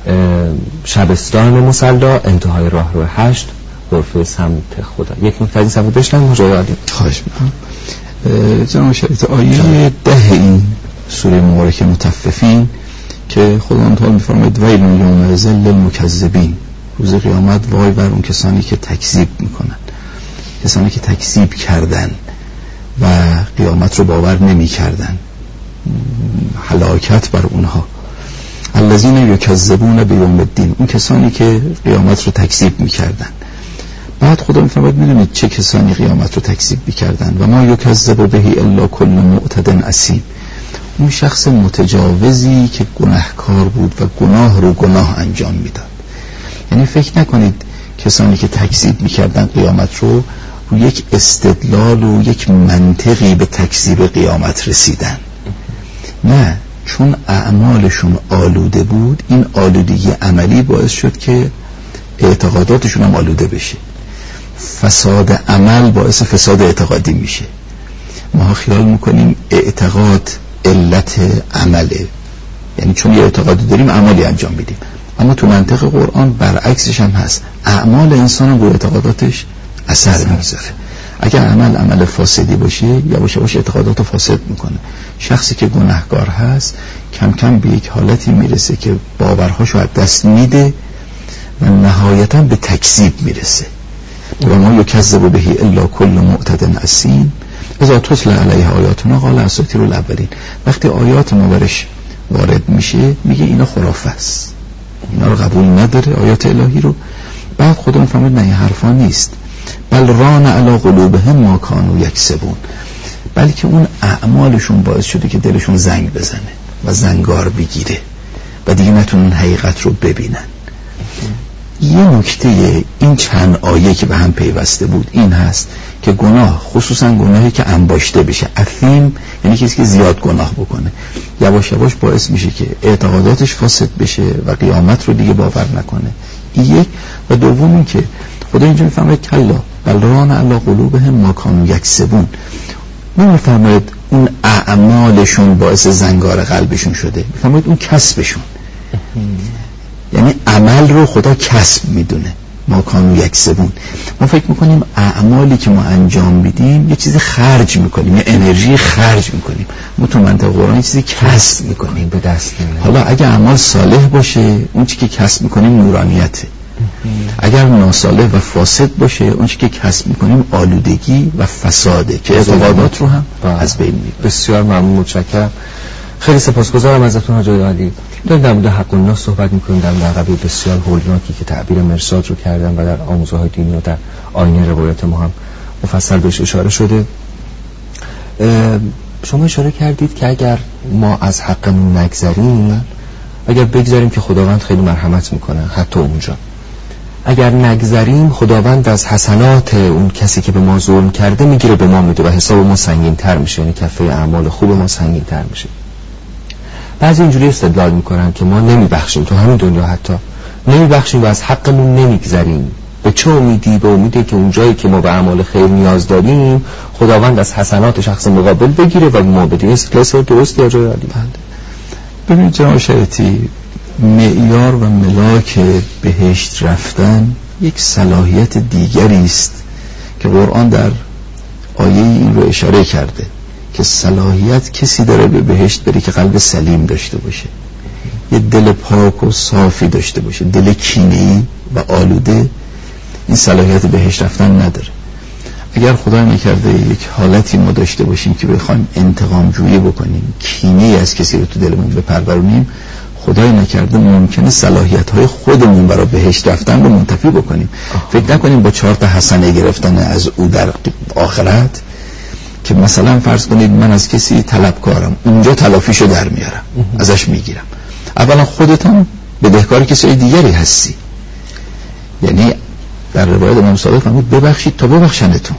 شبستان مصلا، انتهای راهرو 8 غرفه سمت خدا. یک نکته از این صفحه بشنویم مجای عالی. خواهش می‌کنم. جناب شریعت آیه 10 این سوره مبارکه مطففین که خداوند تعالی می‌فرماید ویل یومئذ للمکذبین، روز قیامت وای بر اون کسانی که تکذیب میکنن، کسانی که تکذیب کردن و قیامت رو باور نمی‌کردن، هلاکت بر اونها. الذین یکذبون بیوم الدین، اون کسانی که قیامت رو تکذیب می‌کردن. بعد خدا می‌فرماید می‌دونید چه کسانی قیامت رو تکذیب می‌کردن؟ و ما یکذب به الا کل معتد اثیم، اون شخص متجاوزی که گناهکار بود و گناه رو گناه انجام میداد. یعنی فکر نکنید کسانی که تکذیب می‌کردن قیامت رو یک استدلال و یک منطقی به تکذیب قیامت رسیدن. نه، چون اعمالشون آلوده بود، این آلودگی عملی باعث شد که اعتقاداتشون هم آلوده بشه. فساد عمل باعث فساد اعتقادی میشه. ما خیال میکنیم اعتقاد علت عمله، یعنی چون یه اعتقادی داریم اعمالی انجام میدیم. اما تو منطق قرآن برعکسش هم هست، اعمال انسان هم رو اعتقاداتش اثر میگذاره. اگر عمل فاسدی باشه یواش یواش اعتقادات فاسد میکنه. شخصی که گناهکار هست کم کم به یک حالتی میرسه که باورهاشو از دست میده و نهایتا به تکذیب میرسه. و ما یکذب بهی الا کل معتد اثیم اذا تتلی علیه آیاتنا قال اساطیر الاولین. وقتی آیات ما برش وارد میشه میگه اینا خرافه است، اینا رو قبول نداره آیات الهی رو. بعد خدا میفهمه نه این حرفا نیست، بل ران علی قلوبهم ما کانوا یکسبون، بلکه اون اعمالشون باعث شده که دلشون زنگ بزنه و زنگار بگیره و دیگه نتونن حقیقت رو ببینن. یه نکته این چند آیه که به هم پیوسته بود این هست که گناه، خصوصا گناهی که انباشته بشه، اثیم یعنی کسی که زیاد گناه بکنه، یواش یواش باعث میشه که اعتقاداتش فاسد بشه و قیامت رو دیگه باور نکنه. یک و دوم این که خدا اینجا میفهمه کلا بل ران علی قلوبهم ما کانوا یکسبون، نمیفهمید اون اعمالشون باعث زنگار قلبشون شده، میفهمید اون کسبشون، یعنی عمل رو خدا کسب میدونه. ما کانوا یکسبون، ما فکر میکنیم اعمالی که ما انجام میدیم یه چیزی خرج میکنیم، یه انرژی خرج میکنیم. ما تو منطق قرآن یه چیزی کسب میکنیم به دست میاریم. حالا اگه اعمال صالح باشه اون چیزی که کسب میکنیم نورانیته، اگر ناصالح و فاسد باشه اون چیزی که کسب میکنیم آلودگی و فساده که اعتقادات رو هم از بین میبره. بسیار ممنون، متشکرم، خیلی سپاسگزارم ازتون حاج علی. داریم در مورد حق الناس صحبت میکنیم، در مورد عقبه بسیار هولناکی که تعبیر مرصاد رو کردن و در آموزه‌های دینی و در آیین روایت ما هم مفصل بهش اشاره شده. شما اشاره کردید که اگر ما از حقمون نگذریم، اگر بگذاریم که خداوند خیلی مرحمت میکنه حتی اونجا، اگر نگذریم خداوند از حسنات اون کسی که به ما ظلم کرده میگیره به ما میده و حساب ما سنگین تر میشه، یعنی کفه اعمال خوب ما سنگین تر میشه. بعضی اینجوری استدلال میکنن که ما نمیبخشیم، تو همین دنیا حتی نمیبخشیم و از حقمون نمیگذریم. به چه امیدی؟ به امیدی که اون جایی که ما به اعمال خیر نیاز داریم خداوند از حسنات شخص مقابل بگیره و ما بدیم. استدلال درستی یا جای عالی؟ ببینید جناب شریعتی، معیار و ملاک بهشت رفتن یک صلاحیت دیگری است که قرآن در آیه این رو اشاره کرده که صلاحیت کسی داره به بهشت بره که قلب سلیم داشته باشه، یه دل پاک و صافی داشته باشه. دل کینه‌ای و آلوده این صلاحیت بهشت رفتن نداره. اگر خدا نکرده یک حالتی ما داشته باشیم که بخوایم انتقام جویی بکنیم، کینه‌ای از کسی رو تو دلمون بپرورونیم، خدای نکرده ممکنه صلاحیت‌های خودمون برای بهشت رفتن رو منتفی بکنیم. فکر نکنیم با 4 تا حسنه گرفتن از او در آخرت که مثلا فرض کنید من از کسی طلبکارم، اونجا تلافیشو در میارم ازش میگیرم. اولا خودت هم بدهکار کسی دیگری هستی، یعنی در روایت امام صادق فرمود ببخشید تا ببخشنتون،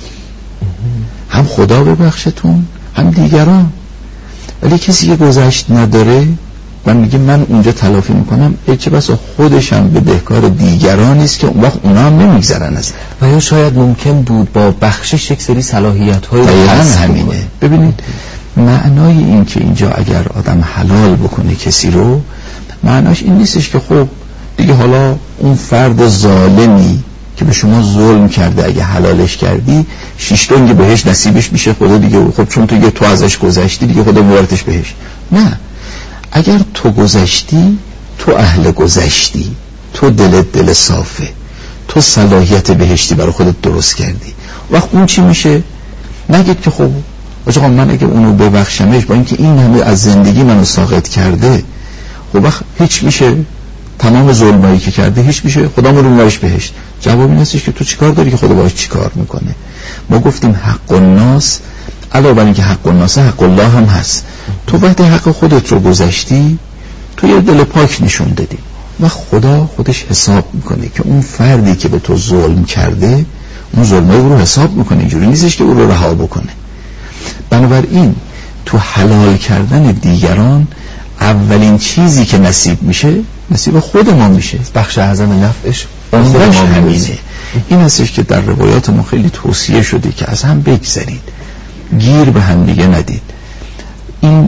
هم خدا ببخشتون هم دیگران. ولی کسی که گذشت نداره من میگه من اونجا تلافی میکنم، چه بسا خودش هم بدهکار دیگرانی است که اون وقت اونا هم نمیگذرن از و یا شاید ممکن بود با بخشش یک سری صلاحیت‌های دقیقاً همینه. ببینید معنای این که اینجا اگر آدم حلال بکنه کسی رو، معناش این نیستش که خب دیگه حالا اون فرد ظالمی که به شما ظلم کرده اگه حلالش کردی 6 دنگ بهش نصیبش میشه، خدا دیگه خب چون تو ازش گذشتی دیگه خدا میبرتش بهش. نه، اگر تو گذشتی، تو اهل گذشتی، تو دل صافه، تو صلاحیت بهشتی برای خودت درست کردی، وقت اون چی میشه؟ نگید که خب آقا من اگه اونو ببخشمش با اینکه این همه از زندگی منو ساقط کرده، خب وقت هیچ میشه، تمام ظلمایی که کرده هیچ میشه، خدا رو میبرش بهشت. جواب این هستش که تو چیکار داری که خدا باش چیکار میکنه. ما گفتیم حق الناس علاوه بر اینکه حق الناس حق الله هم هست. تو وقتی حق خودت رو گذشتی تو یه دل پاک نشون دادی و خدا خودش حساب میکنه که اون فردی که به تو ظلم کرده اون ظلمه رو حساب میکنه، اینجوری نیستش که او رو رها بکنه. بنابراین تو حلال کردن دیگران اولین چیزی که نصیب میشه نصیب خود ما میشه، بخش اعظم نفعش عمرش همینه. این هستش که در روایات ما خیلی توصیه شده که از هم بگذرید، گیر به هم دیگه ندید. این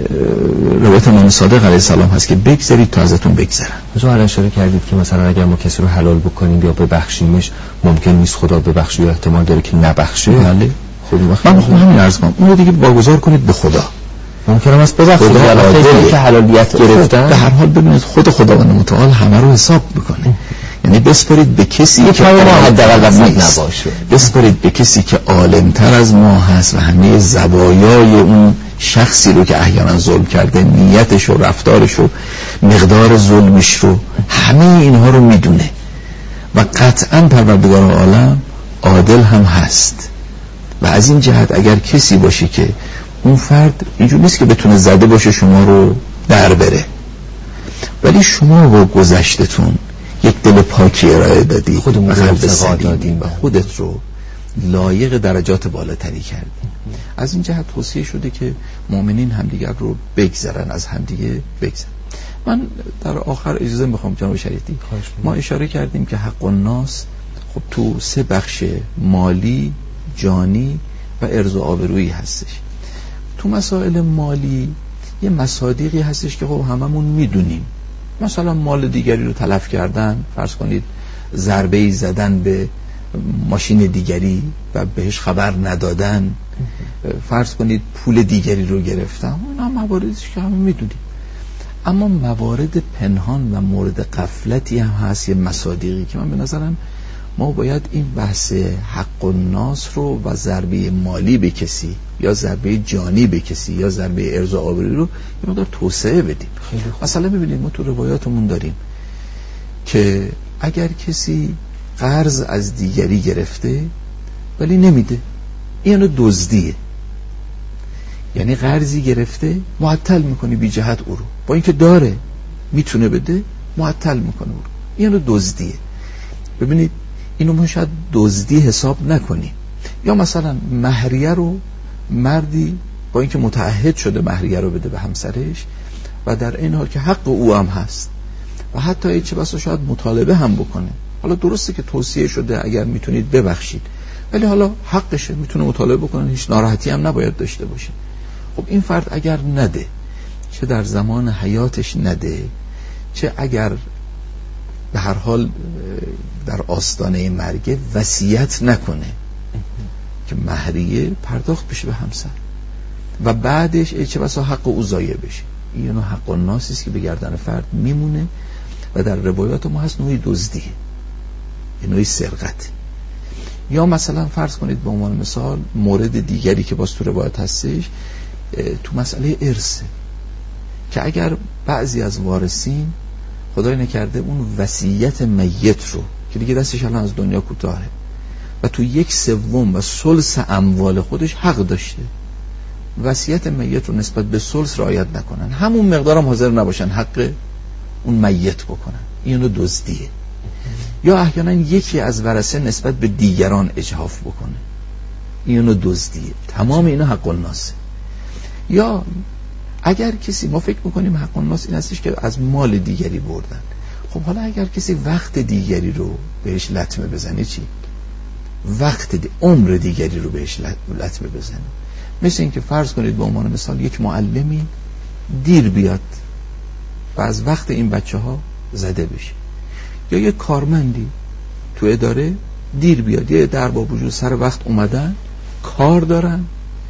روایت امام صادق علیه السلام هست که بگذارید تا ازتون بگذرن. شما اشاره کردید که مثلا اگر ما کسی رو حلال بکنیم یا ببخشیمش ممکن نیست خدا ببخشه یا احتمال داره که نبخشه. بله. من همین عرض کنم اون رو دیگه واگذار کنید به خدا. ممکنه است ببخشید یا که حلالیت گرفتن. به هر حال ببینید خود خداوند متعال همه رو حساب میکنه. یعنی بسپارید به کسی که ما حداقل نباشه، بسپارید به کسی که عالمتر از ما هست و همه زوایای اون شخصی رو که احیانا ظلم کرده، نیتش و رفتارش و مقدار ظلمش رو، همه اینها رو میدونه و قطعا پروردگار عالم عادل هم هست. و از این جهت اگر کسی باشه که اون فرد اینجور نیست که بتونه زده باشه شما رو در بره، ولی شما با گذشتتون یک دل پاکی ارائه دادی، قلب سلیم و خودت رو لایق درجات بالاتری کردی. از این جهت توصیه شده که مؤمنین همدیگر رو بگذرن، از همدیگه بگذرن. من در آخر اجازه میخوام جناب شریعتی، ما اشاره کردیم که حق الناس خب تو 3 بخش مالی، جانی و عرض و آبرویی هستش. تو مسائل مالی یه مصادیقی هستش که خب هممون میدونیم، مثلا مال دیگری رو تلف کردن، فرض کنید ضربه‌ای زدن به ماشین دیگری و بهش خبر ندادن، فرض کنید پول دیگری رو گرفتن، اینا مواردیه که همه میدونیم. اما موارد پنهان و مورد غفلتی هم هست، یه مصادیقی که من به نظرم ما باید این بحث حق الناس رو و ضربه مالی به کسی یا ضربه جانی به کسی یا ضربه ارض و آبرویی رو یه مقدار توسعه بدیم. مثلا ببینید ما تو روایاتمون داریم که اگر کسی قرض از دیگری گرفته ولی نمیده، اینو دزدیه. یعنی قرضی گرفته معطل میکنی بی جهت او رو، با اینکه داره میتونه بده معطل میکنه او رو، اینو دزدیه. ببینید اینو ما شاید دزدی حساب نکنیم. یا مثلا مهریه رو مردی با اینکه متعهد شده مهریه رو بده به همسرش و در این حال که حق او هم هست و حتی چه بسا شاید مطالبه هم بکنه، حالا درسته که توصیه شده اگر میتونید ببخشید، ولی حالا حقشه، میتونه مطالبه بکنه، هیچ ناراحتی هم نباید داشته باشه. خب این فرد اگر نده، چه در زمان حیاتش نده، چه اگر به هر حال در آستانه مرگ وصیت نکنه که مهریه پرداخت بشه به همسر و بعدش چه بسا حق او ضایع بشه، اینو حق الناس است که به گردن فرد میمونه و در روایات ما هست نوعی دزدیه، نوعی سرقت. یا مثلا فرض کنید به عنوان مثال مورد دیگری که باز تو روایت هستش، تو مسئله ارث، که اگر بعضی از وارثین خدای نکرده اون وصیت میت رو که دیگه دستش الان از دنیا کوتاهه و تو 1/3 و ثلث اموال خودش حق داشته، وصیت میت رو نسبت به ثلث رعایت نکنن، همون مقدارم حاضر نباشن حق اون میت بکنن، اینو دزدیه. یا احیانا یکی از ورثه نسبت به دیگران اجحاف بکنه، اینو دزدیه. تمام اینا حق الناس. یا اگر کسی، ما فکر میکنیم حق الناس این هستش که از مال دیگری بردن، خب حالا اگر کسی وقت دیگری رو بهش لطمه بزنه چی؟ عمر دیگری رو بهش لطمه بزنه، مثل این که فرض کنید به عنوان مثال یک معلمی دیر بیاد و از وقت این بچه ها زده بشه، یا یک کارمندی تو اداره دیر بیاد، یه در با وجود سر وقت اومدن کار دارن،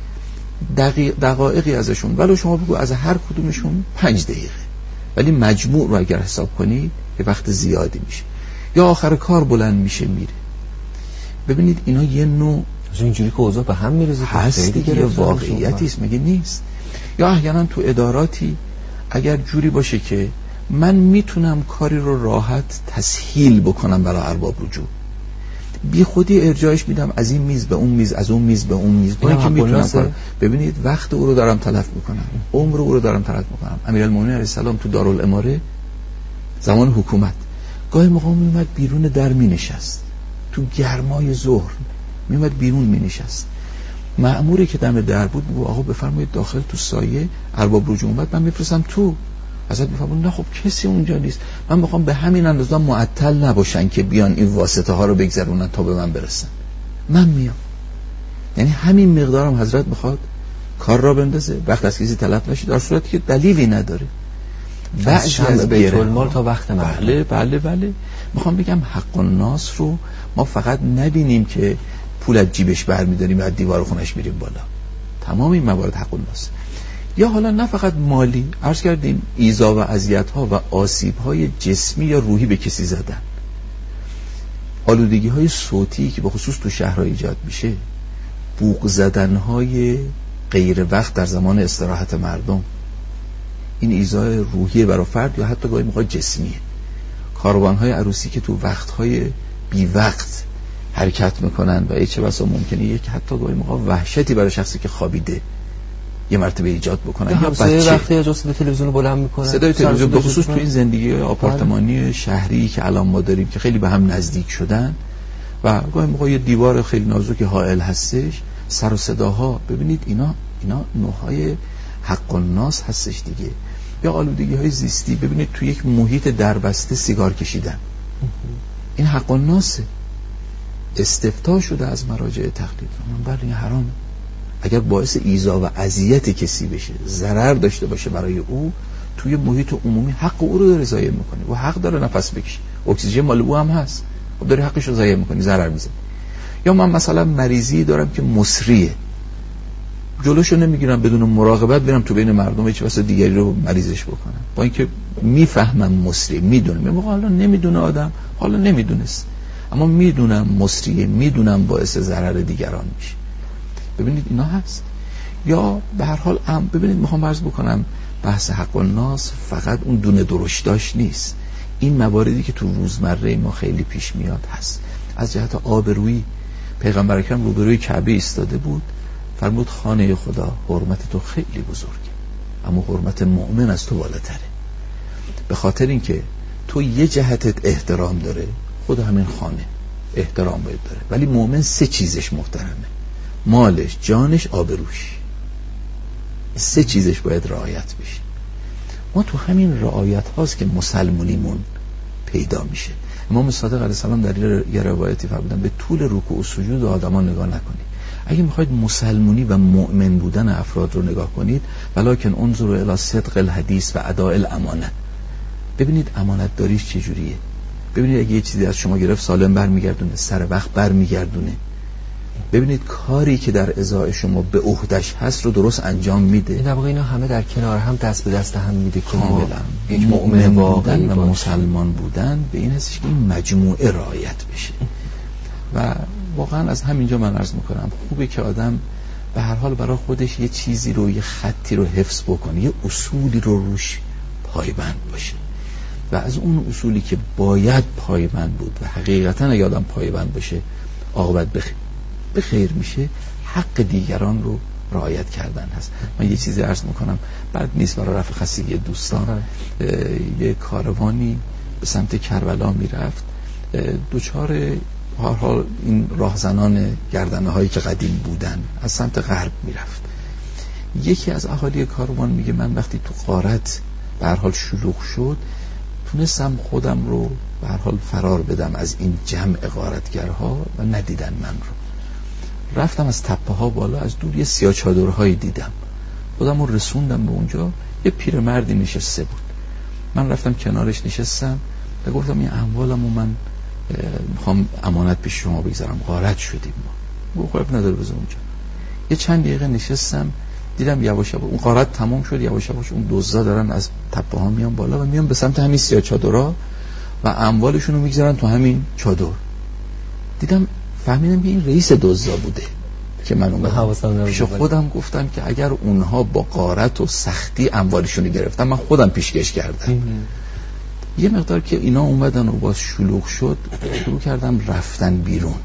دقایقی ازشون، ولی شما بگو از هر کدومشون 5 دقیقه، ولی مجموع رو اگر حساب کنید یه وقت زیادی میشه، یا آخر کار بلند میشه میره. ببینید اینا یه نوع اینجوری که اوضاع به هم میرزه هست دیگه، یه واقعیتی است، مگه نیست؟ یا احیانا تو اداراتی اگر جوری باشه که من میتونم کاری رو راحت تسهیل بکنم برای ارباب رجوع، بی خودی ارجاعش میدم از این میز به اون میز، از اون میز به اون میز، با اینکه میتونم کنم. ببینید وقت او رو دارم تلف میکنم، عمر او رو دارم تلف میکنم. امیرالمومنین علیه السلام تو دارالاماره زمان حکومت گاهی موقع میومد بیرون در مینشست، تو گرمای ظهر میومد بیرون مینشست، مأموری که دم در بود میگه آقا بفرمایید داخل تو سایه، ارباب رجوع اومد من میفرستم تو. حضرت میفرمون نه خب کسی اونجا نیست، من میخوام به همین اندازه معطل نباشن که بیان این واسطه ها رو بگذرونن تا به من برسن، من میام. یعنی همین مقدارم حضرت میخواد کار را بندازه، وقت از کسی طلب نشه، در صورتی که دلیلی نداره. بعضی از بیت المال تا وقت بله بله بله. میخوام بگم حق الناس رو ما فقط نبینیم که پول از جیبش برمی‌داریم و از دیوار خونش میریم بالا. تمام این موارد حق الناس. یا حالا نه فقط مالی، عرض کردیم ایذا و اذیت‌ها و آسیب‌های جسمی یا روحی به کسی زدن، آلودگی‌های صوتی که به خصوص تو شهرها ایجاد میشه، بوق زدن‌های غیر وقت در زمان استراحت مردم، این ایذای روحی برای فرد یا حتی گاهی موقع جسمیه. کاروان‌های عروسی که تو وقت‌های بی وقت حرکت میکنن و چه بسا ممکنه یک حتی گاهی موقع وحشتی برای شخصی که خوابیده یه مرتبه ایجاد بکنن، یا بچه وقتی یا صدای تلویزیون بلند میکنن، صدای تلویزیون به خصوص تو این زندگی آپارتمانی شهری که الان ما داریم که خیلی به هم نزدیک شدن و گاهی موقع یه دیوار خیلی نازک حائل هستش، سر و صداها، ببینید اینا نوعهای حق الناس هستش دیگه. یا آلودگی‌های زیستی، ببینید تو یک محیط دربسته سیگار کشیدن، این حق الناسه، استفتاء شده از مراجع تقلید. من بله حرامه. اگر باعث ایذا و اذیت کسی بشه، ضرر داشته باشه برای او، توی محیط عمومی حق او رو داره ضایع میکنه. و حق داره نفس بکشه، اکسیژن مال او هم هست، خب داره حقش رو ضایع میکنی، ضرر میزنی. یا من مثلا مریضی دارم که مسریه، جلوشو نمیگیرم، بدون مراقبت برم تو بین مردم هیچ واسه دیگری رو مریضش بکنم، با اینکه میفهمم مسری، میدونم، حالا نمیدونه آدم، حالا نمیدونست، اما میدونم مسریه، میدونم باعث ضرر دیگران میشه. ببینید اینا هست. یا به هر حال ببینید میخوام عرض بکنم بحث حق الناس فقط اون دونه درشتاش نیست، این مواردی که تو روزمره ما خیلی پیش میاد هست. از جهت آبرویی پیغمبر اکرم روبروی کعبه ایستاده بود، فرمود خانه خدا حرمت تو خیلی بزرگه، اما حرمت مؤمن از تو بالاتره. به خاطر اینکه تو یه جهتت احترام داره، خود همین خانه احترام باید داره، ولی مؤمن 3 چیزش محترمه: مالش، جانش، آبروش. 3 چیزش باید رعایت بشه. ما تو همین رعایت هاست که مسلمونیمون پیدا میشه. امام صادق علیه السلام در یه روایتی فرمودن به طول رکوع و سجود آدما نگاه نکنید. اگه میخواید مسلمونی و مؤمن بودن افراد رو نگاه کنید، ولکن انظروا الی صدق الحدیث و اداء الامانه. ببینید امانت داریش چجوریه. ببینید اگه یه چیزی از شما گرفت سالم برمیگردونه، سر وقت برمیگردونه. ببینید کاری که در ازای شما به عهدش هست رو درست انجام میده. در واقع اینا همه در کنار هم دست به دست هم میده که ما یک مؤمن واقعی و مسلمان بودن به این هستش که این مجموعه رعایت بشه. و واقعا از همینجا من عرض میکنم خوبه که آدم به هر حال برای خودش یه چیزی رو، یه خطی رو حفظ بکنه، یه اصولی رو روش پایبند باشه و از اون اصولی که باید پایبند بود و حقیقتا اگه آدم پایبند باشه عاقبت به خیر میشه، حق دیگران رو رعایت کردن هست. من یه چیزی عرض میکنم، بعد نیست برای رفع خستگی دوستان، یه کاروانی به سمت کربلا میرفت، دوچار هر حال این راهزنان گردنه هایی که قدیم بودن از سمت غرب میرفت. یکی از اهالی کاروان میگه من وقتی تو غارت به هر حال شلوغ شد، تونستم خودم رو به هر حال فرار بدم از این جمع غارتگرها و ندیدن من رو. رفتم از تپه ها بالا، از دور یه سیاه چادرهایی دیدم، خودم رو رسوندم به اونجا. یه پیرمردی نشسته بود، من رفتم کنارش نشستم و گفتم این اموالمو من میخوام امانت پیش شما بگذارم، غارت شدیم ما. گفت نداره بذار اونجا. یه چند دقیقه نشستم، دیدم یواش یواش اون غارت تمام شد، یواش یواش اون دزدا دارن از تپه ها میان بالا و میان به سمت همین سیاه چادرها و اموالشون رو میگذارن تو همین چادر. دیدم فهمیدم که این رئیس دزدا بوده که من اومدم پیش خودم گفتم که اگر اونها با غارت و سختی اموالشون رو گرفتن، من خودم پیشکش کردم. یه مقدار که اینا اومدن و باز شلوغ شد، شروع کردم رفتن بیرون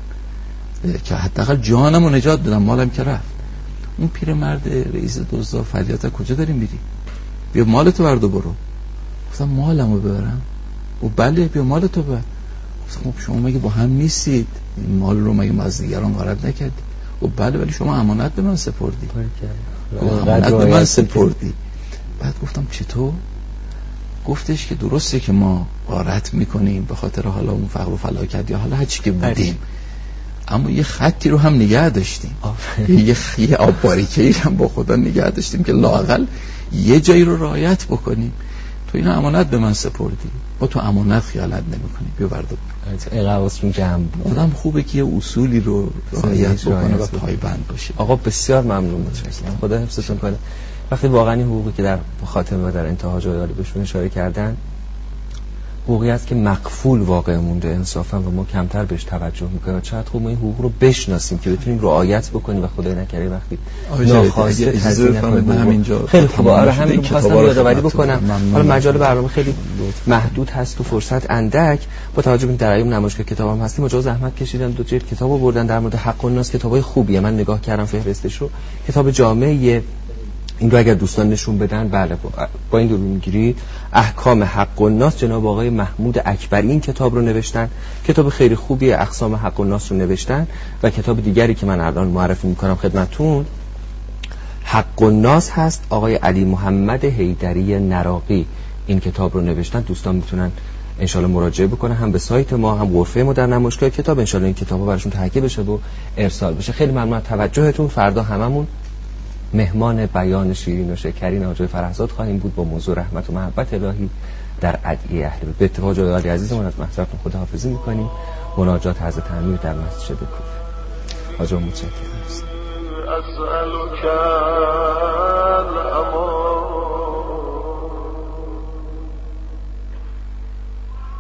که حداقل جانم رو نجات بدم، مالم که رفت. اون پیرمرد رئیس دزدا فریاد کجا داری میری؟ بیا مالتو برد و برو. گفتم مالمو ببرم؟ و بله بیا مالتو ببر. گفتم خب شما مگه با هم نیستید؟ این مال رو مگه از دیگران غارت نکردی؟ و بله ولی شما امانت به من سپردی. امانت به من سپردی. بعد گفتم چطور؟ گفتش که درسته که ما غارت میکنیم به خاطر حالا اون فقر و فلاکت یا حالا هر چی که بودیم، اما یه خطی رو هم نگه داشتیم، یه آب باریکه‌ای هم با خدا نگه داشتیم که لااقل یه جایی رو رعایت بکنیم. تو این امانت به من سپردی، ما تو امانت خیانت نمی‌کنیم، بیا برده حواسشون جمع بود. آدم خوبه که یه اصولی رو رعایت بکنه و پایبند باشه. آقا بسیار ممنون، متشکرم، خدا حفظتون کنه. وقتی واقعا این حقوقی که در خاتمه و در انتها جای عالی بهشون اشاره کردن حقوقی است که مقفول واقع مونده انصافا و ما کمتر بهش توجه میکنیم. شاید خوب ما این حقوق رو بشناسیم که بتونیم رعایت بکنیم و خدای نکرده وقتی ناخواسته تضییع نکنیم. همینجا خیلی خوبه. آره همین رو خواستم یادآوری بکنم. حالا مجال برنامه خیلی محدود هست و فرصت اندک. با توجه به در ایام نمایشگاه کتابم هستیم مجاز زحمت کشیدن 2 جلد کتابو بردن در مورد حق الناس. کتابای خوبیه، من نگاه کردم فهرستش رو، کتاب جامعه. این رو اگر دوستان نشون بدن، بله با این رو میگیرید. احکام حق الناس جناب آقای محمود اکبری این کتاب رو نوشتن، کتاب خیلی خوبیه. اقسام حق الناس رو نوشتن. و کتاب دیگری که من الان معرفی میکنم خدمتتون حق الناس هست، آقای علی محمد حیدری نراقی این کتاب رو نوشتن. دوستان میتونن انشالله مراجعه بکنن، هم به سایت ما هم غرفه ما در نمایشگاه کتاب، انشالله این کتابا براشون تهیه بشه و ارسال بشه. خیلی ممنون از توجهتون. فردا هممون مهمان بیان شیرین و شکرین آقای فرهزاد خواهیم بود با موضوع رحمت و محبت الهی در ادعیه اهل بیت. به اتفاق جای عالی عزیزمون از محضرتون خداحافظی میکنیم. مناجات حضرت امیر در مسجد کوفه. حاجی متشکرم.